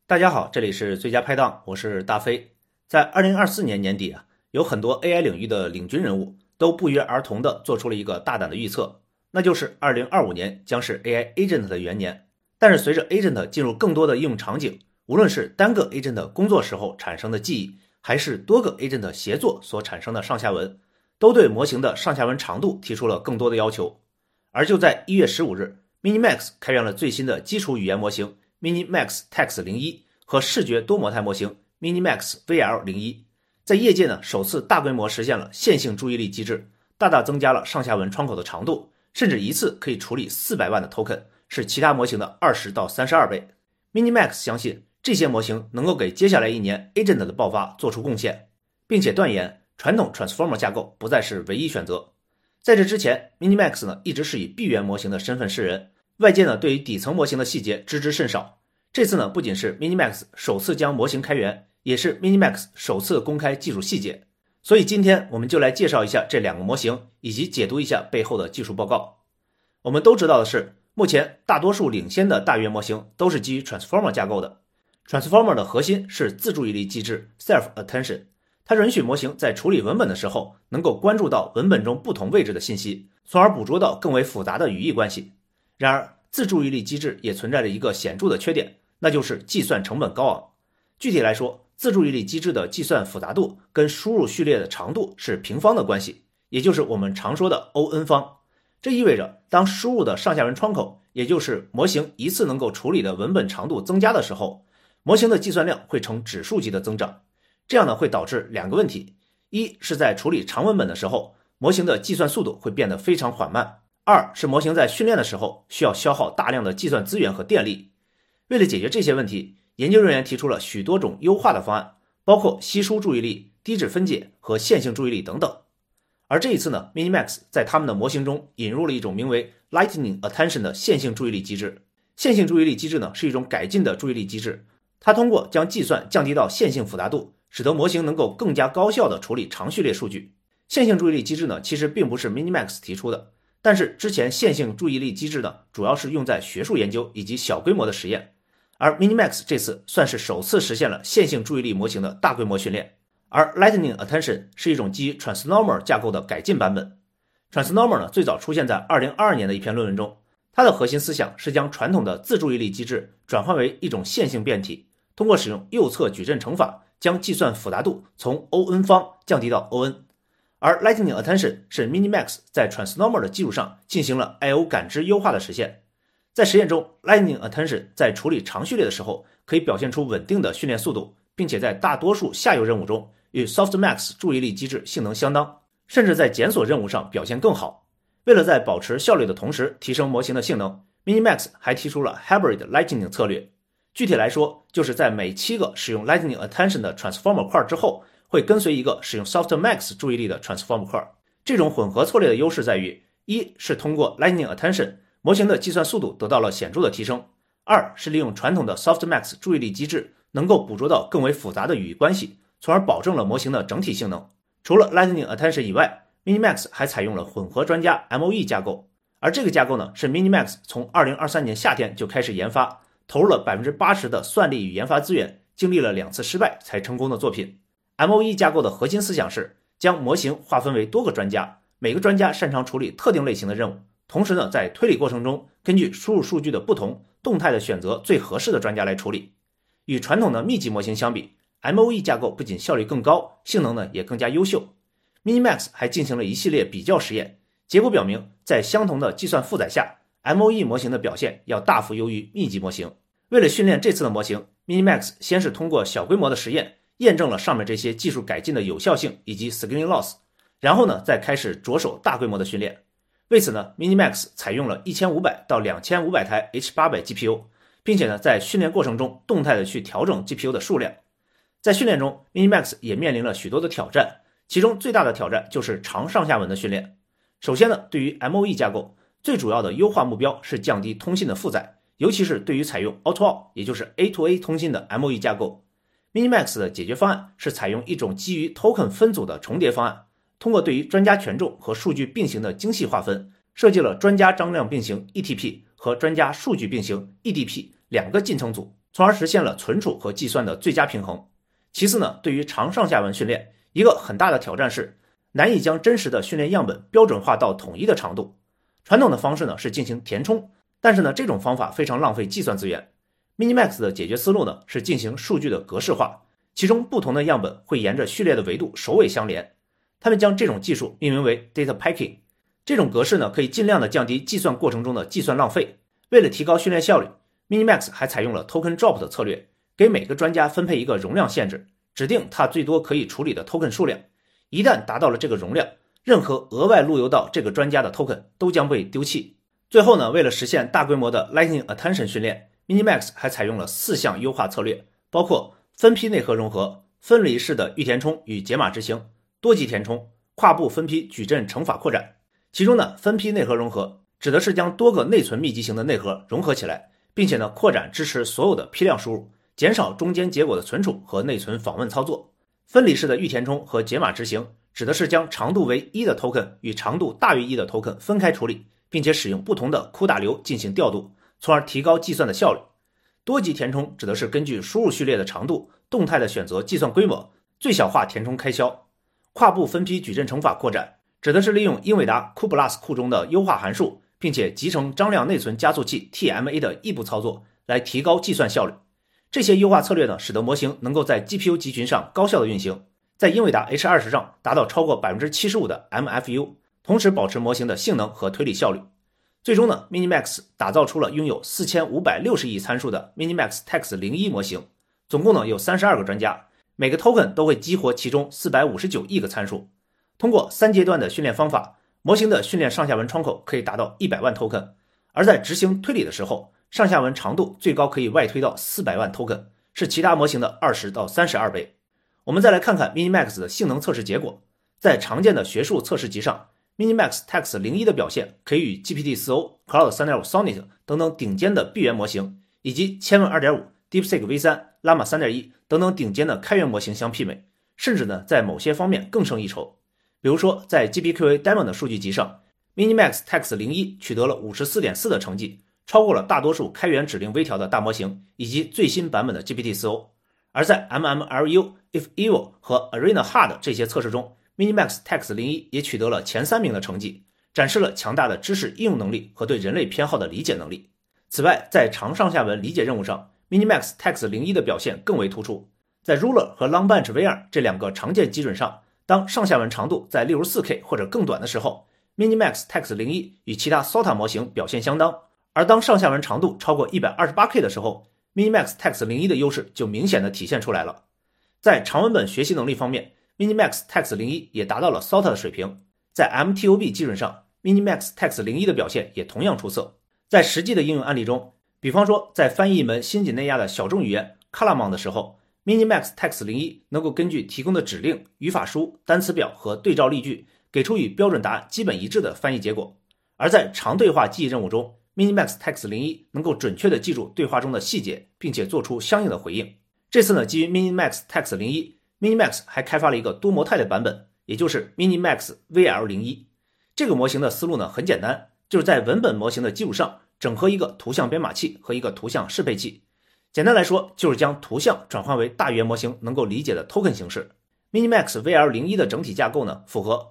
大家好，这里是最佳拍档，我是大飞。在2024年年底有很多 AI 领域的领军人物都不约而同地做出了一个大胆的预测，那就是2025年将是 AI Agent 的元年。但是随着 Agent 进入更多的应用场景，无论是单个 Agent 工作时候产生的记忆，还是多个 Agent 协作所产生的上下文，都对模型的上下文长度提出了更多的要求。而就在1月15日 Minimax 开源了最新的基础语言模型Minimax Text 01和视觉多模态模型 Minimax VL 01，在业界首次大规模实现了线性注意力机制，大大增加了上下文窗口的长度，甚至一次可以处理400万的 token， 是其他模型的20到32倍。Minimax 相信这些模型能够给接下来一年 Agent 的爆发做出贡献，并且断言传统 Transformer 架构不再是唯一选择。在这之前 Minimax 一直是以闭源模型的身份示人，外界对于底层模型的细节知之甚少。这次不仅是 Minimax 首次将模型开源，也是 Minimax 首次公开技术细节。所以今天我们就来介绍一下这两个模型，以及解读一下背后的技术报告。我们都知道的是，目前大多数领先的大语言模型都是基于 Transformer 架构的。Transformer 的核心是自注意力机制 Self Attention， 它允许模型在处理文本的时候能够关注到文本中不同位置的信息，从而捕捉到更为复杂的语义关系。然而自注意力机制也存在着一个显著的缺点，那就是计算成本高昂。具体来说，自注意力机制的计算复杂度跟输入序列的长度是平方的关系，也就是我们常说的 O(n) 方。这意味着当输入的上下文窗口，也就是模型一次能够处理的文本长度增加的时候，模型的计算量会呈指数级的增长。这样会导致两个问题：一是在处理长文本的时候，模型的计算速度会变得非常缓慢；二是模型在训练的时候需要消耗大量的计算资源和电力。为了解决这些问题，研究人员提出了许多种优化的方案，包括稀疏注意力、低质分解和线性注意力等等。而这一次Minimax 在他们的模型中引入了一种名为 Lightning Attention 的线性注意力机制。线性注意力机制是一种改进的注意力机制，它通过将计算降低到线性复杂度，使得模型能够更加高效地处理长序列数据。线性注意力机制其实并不是 Minimax 提出的，但是之前线性注意力机制主要是用在学术研究以及小规模的实验，而 Minimax 这次算是首次实现了线性注意力模型的大规模训练。而 Lightning Attention 是一种基于 Transnormer 架构的改进版本。Transnormer 最早出现在2022年的一篇论文中，它的核心思想是将传统的自注意力机制转换为一种线性变体，通过使用右侧矩阵乘法将计算复杂度从 O(n) 方降低到 O(n)。而 Lightning Attention 是 Minimax 在 Transnormer 的基础上进行了 I/O 感知优化的实现。在实验中 Lightning Attention 在处理长序列的时候可以表现出稳定的训练速度，并且在大多数下游任务中与 Softmax 注意力机制性能相当，甚至在检索任务上表现更好。为了在保持效率的同时提升模型的性能， Minimax 还提出了 Hybrid Lightning 策略。具体来说，就是在每7个使用 Lightning Attention 的 Transformer 块之后，会跟随一个使用 Softmax 注意力的 Transformer 块。这种混合策略的优势在于，一是通过 Lightning Attention， 模型的计算速度得到了显著的提升；二是利用传统的 Softmax 注意力机制，能够捕捉到更为复杂的语义关系，从而保证了模型的整体性能。除了 Lightning Attention 以外， Minimax 还采用了混合专家 MOE 架构，而这个架构是 Minimax 从2023年夏天就开始研发，投入了 80% 的算力与研发资源，经历了2次失败才成功的作品。 MOE 架构的核心思想是将模型划分为多个专家，每个专家擅长处理特定类型的任务，同时在推理过程中根据输入数据的不同，动态的选择最合适的专家来处理。与传统的密集模型相比， MOE 架构不仅效率更高，性能也更加优秀。 Minimax 还进行了一系列比较实验，结果表明在相同的计算负载下， MOE 模型的表现要大幅优于密集模型。为了训练这次的模型， Minimax 先是通过小规模的实验验证了上面这些技术改进的有效性以及 scaling loss， 然后再开始着手大规模的训练。为此Minimax 采用了1500到2500台 H800 GPU， 并且在训练过程中动态的去调整 GPU 的数量。在训练中 Minimax 也面临了许多的挑战，其中最大的挑战就是长上下文的训练。首先对于 MOE 架构，最主要的优化目标是降低通信的负载，尤其是对于采用 Auto-AL 也就是 A-to-A 通信的 MOE 架构。 Minimax 的解决方案是采用一种基于 token 分组的重叠方案，通过对于专家权重和数据并行的精细划分，设计了专家张量并行 ETP 和专家数据并行 EDP 2个进程组， 从而实现了存储和计算的最佳平衡。其次呢，对于长上下文训练，一个很大的挑战是难以将真实的训练样本标准化到统一的长度。传统的方式呢是进行填充，但是呢这种方法非常浪费计算资源。Minimax 的解决思路呢是进行数据的格式化，其中不同的样本会沿着序列的维度首尾相连。他们将这种技术命名为 Data Packing。这种格式呢可以尽量的降低计算过程中的计算浪费。为了提高训练效率， Minimax 还采用了 Token Drop 的策略，给每个专家分配一个容量限制，指定它最多可以处理的 token 数量。一旦达到了这个容量，任何额外路由到这个专家的 token 都将被丢弃。最后呢，为了实现大规模的 Lightning Attention 训练， Minimax 还采用了4项优化策略，包括分批内核融合、分离式的预填充与解码执行、多级填充、跨步分批矩阵乘法扩展。其中呢，分批内核融合指的是将多个内存密集型的内核融合起来，并且呢扩展支持所有的批量输入，减少中间结果的存储和内存访问操作。分离式的预填充和解码执行指的是将长度为1的 token 与长度大于1的 token 分开处理，并且使用不同的 CUDA 流进行调度，从而提高计算的效率。多级填充指的是根据输入序列的长度动态的选择计算规模，最小化填充开销。跨步分批矩阵乘法扩展指的是利用英伟达 cuBLAS 库中的优化函数，并且集成张量内存加速器 TMA 的异步操作来提高计算效率。这些优化策略呢，使得模型能够在 GPU 集群上高效的运行，在英伟达 H20 上达到超过 75% 的 MFU， 同时保持模型的性能和推理效率。最终呢 Minimax 打造出了拥有4560亿参数的 Minimax Tex 01模型，总共呢有32个专家，每个 token 都会激活其中459亿个参数。通过3阶段的训练方法，模型的训练上下文窗口可以达到100万 token， 而在执行推理的时候，上下文长度最高可以外推到400万 token， 是其他模型的20到32倍。我们再来看看 Minimax 的性能测试结果。在常见的学术测试集上， Minimax Tex 01的表现可以与 GPT-4o、Claude 3.5 Sonnet 等等顶尖的闭源模型，以及千问 2.5、DeepSeek V3、Llama 3.1 等等顶尖的开源模型相媲美，甚至呢在某些方面更胜一筹。比如说在 GPQA Diamond 的数据集上， Minimax Tex 01取得了 54.4 的成绩，超过了大多数开源指令微调的大模型以及最新版本的 GPT-4o。 而在 MMRU、IfEvil 和 Arena Hard 这些测试中， Minimax Tex 01也取得了前3名的成绩，展示了强大的知识应用能力和对人类偏好的理解能力。此外，在长上下文理解任务上， Minimax Tex 01的表现更为突出。在 Ruler 和 Longbunch VR 这2个常见基准上，当上下文长度在例如 4K 或者更短的时候， Minimax Tex 01与其他 SOTA 模型表现相当，而当上下文长度超过 128K 的时候， Minimax Tex 01的优势就明显的体现出来了。在长文本学习能力方面， Minimax Tex 01也达到了 SOTA 的水平。在 MTOB 基准上， Minimax Tex 01的表现也同样出色。在实际的应用案例中，比方说在翻译一门新几内亚的小众语言 Kalamon 的时候， Minimax Tex 01能够根据提供的指令、语法书、单词表和对照例句，给出与标准答案基本一致的翻译结果。而在长对话记忆任务中， Minimax Tex 01能够准确地记住对话中的细节，并且做出相应的回应。这次呢，基于 Minimax Tex 01， Minimax 还开发了一个多模态的版本，也就是 Minimax VL01。 这个模型的思路呢很简单，就是在文本模型的基础上整合一个图像编码器和一个图像适配器。简单来说，就是将图像转换为大语言模型能够理解的 token 形式。 Minimax VL01 的整体架构呢符合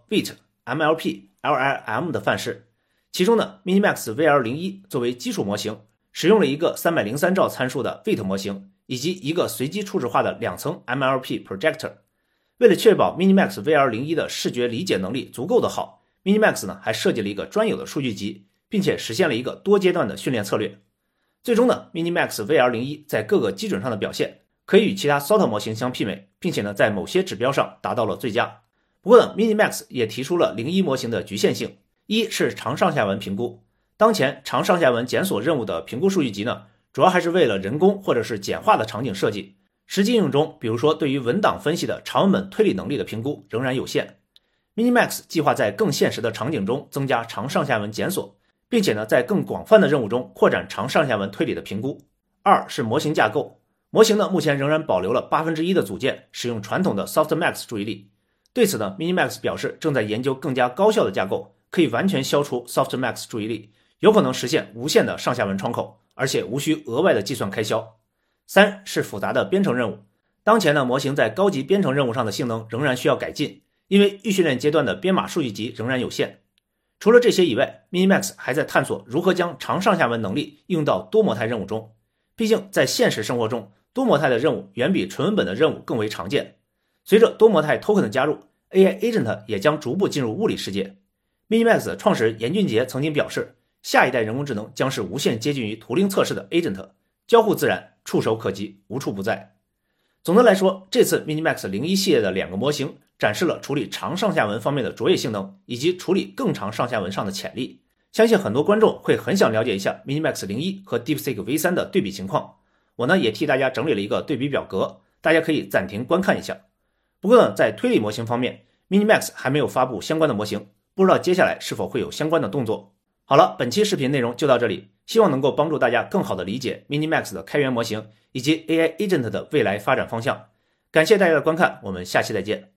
WIT、MLP、LLM 的范式。其中呢 Minimax VL01 作为基础模型，使用了一个303兆参数的 WIT 模型，以及一个随机初始化的2层 MLP projector。 为了确保 Minimax VL01 的视觉理解能力足够的好， Minimax 呢还设计了一个专有的数据集，并且实现了一个多阶段的训练策略。最终呢 Minimax VL01 在各个基准上的表现可以与其他 SOTA 模型相媲美，并且呢在某些指标上达到了最佳。不过呢 Minimax 也提出了01模型的局限性。一是长上下文评估，当前长上下文检索任务的评估数据集呢，主要还是为了人工或者是简化的场景设计，实际应用中，比如说对于文档分析的长文本推理能力的评估仍然有限。Minimax 计划在更现实的场景中增加长上下文检索，并且呢在更广泛的任务中扩展长上下文推理的评估。二是模型架构，模型呢目前仍然保留了1/8的组件使用传统的 Softmax 注意力。对此呢 Minimax 表示正在研究更加高效的架构，可以完全消除 Softmax 注意力，有可能实现无限的上下文窗口，而且无需额外的计算开销。 3是复杂的编程任务。当前的模型在高级编程任务上的性能仍然需要改进，因为预训练阶段的编码数据集仍然有限。除了这些以外 ，Minimax 还在探索如何将长上下文能力应用到多模态任务中。毕竟在现实生活中，多模态的任务远比纯文本的任务更为常见。随着多模态 token 的加入 ，AI Agent 也将逐步进入物理世界。Minimax 创始人严俊杰曾经表示，下一代人工智能将是无限接近于图灵测试的 Agent， 交互自然，触手可及，无处不在。总的来说，这次 Minimax 01系列的2个模型展示了处理长上下文方面的卓越性能，以及处理更长上下文上的潜力。相信很多观众会很想了解一下 Minimax 01和 DeepSeek V3 的对比情况。我呢也替大家整理了一个对比表格，大家可以暂停观看一下。不过呢，在推理模型方面 ，Minimax 还没有发布相关的模型，不知道接下来是否会有相关的动作。好了，本期视频内容就到这里，希望能够帮助大家更好的理解 Minimax 的开源模型以及 AI Agent 的未来发展方向。感谢大家的观看，我们下期再见。